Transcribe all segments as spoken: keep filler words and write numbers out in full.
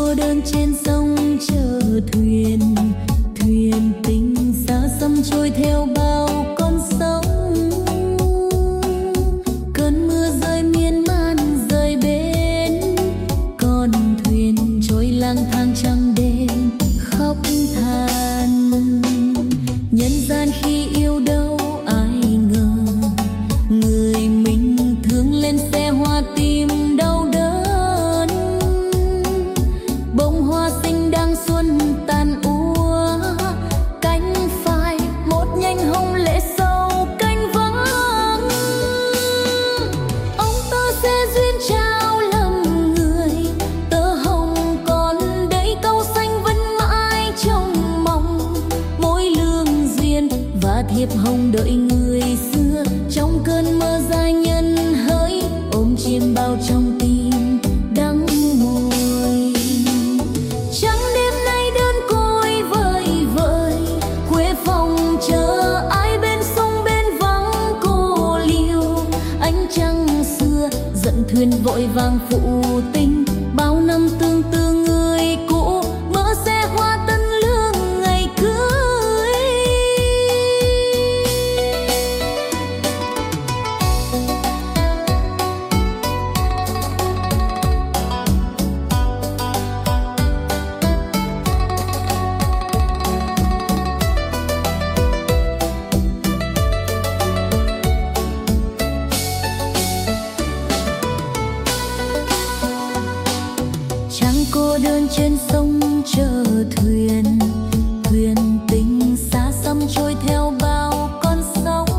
cô đơn trên sông chờ thuyền, thuyền tình xa xăm trôi theo bao con sóng. Cơn mưa rơi miên man rơi bến, con thuyền trôi lang thang trăng đêm khóc than. Nhân gian khi yêu đâu ai ngờ, người mình thương lên xe hoa tim đau đớn. Bông hoa xinh đang xuân tàn úa, cánh phai một nhành hồng lệ sâu cánh vắng. Ông tơ sẽ duyên trao lầm người, tơ hồng còn đây câu xanh vẫn mãi trong mong. Mối lương duyên và thiệp hồng đợi người xưa, trong cơn mơ dài nhân hỡi ôm chim bao trong tim đắng môi. Trắng đêm nay đơn côi vơi vợi, khuê phòng chờ ai bên sông bên vắng cô liêu. Ánh trăng xưa giận thuyền vội vàng phụ tình, bao năm tương tư người cũ mơ xe hoa tân lương ngày cưới. Chẳng cô đơn trên sông chờ thuyền, thuyền tình xa xăm trôi theo bao con sóng.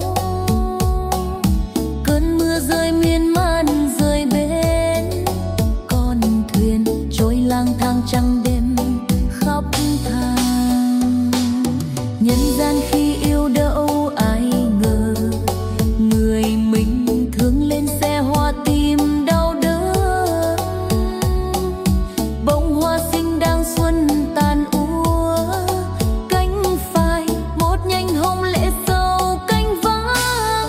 Cơn mưa rơi miên man rơi bến, con thuyền trôi lang thang trăng đêm khóc than. Nhân gian khi yêu đâu ai ngờ, người mình thương lên xe hoa tim đau đớn. Bông hoa xinh đang xuân tàn úa, cánh phai một nhành hồng lệ sâu cánh vắng.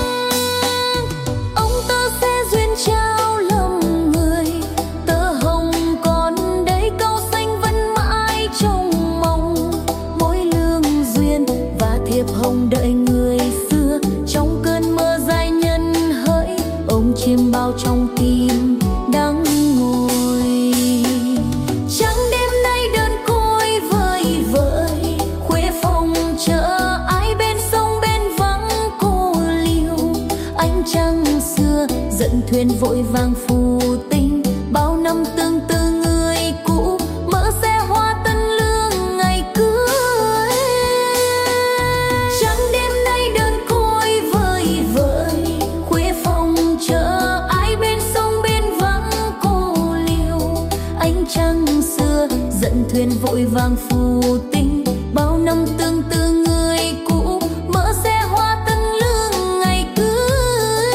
Ông tơ sẽ duyên trao lầm người, tơ hồng còn đây câu xanh vẫn mãi trong mong. Mối lương duyên và thiệp hồng đợi người xưa, trong cơn mơ dài nhân hỡi ôm chim bao trong tim đắng ngồi. Trắng đêm nay đơn côi vơi vợi, khuê phòng chờ ai bên sông bên vắng cô liêu. Ánh trăng xưa giận thuyền vội vàng phù tình, bao năm tương tư người cũ mơ xe hoa tân lương ngày cưới. Trắng đêm nay đơn côi vơi vợi, khuê phòng chờ ai bên sông bên vắng cô liêu. Ánh trăng xưa giận thuyền vội vàng phù tình, bao năm tương tư người cũ mơ xe hoa tân lương ngày cưới.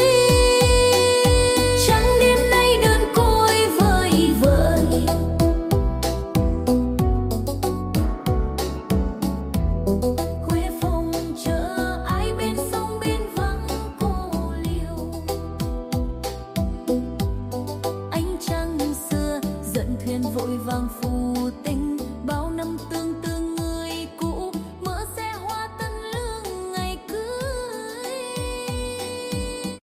Trắng đêm nay đơn côi vơi vợi, khuê phòng chờ ai bên sông bên vắng cô liêu. Ánh trăng xưa giận thuyền vội vàng phù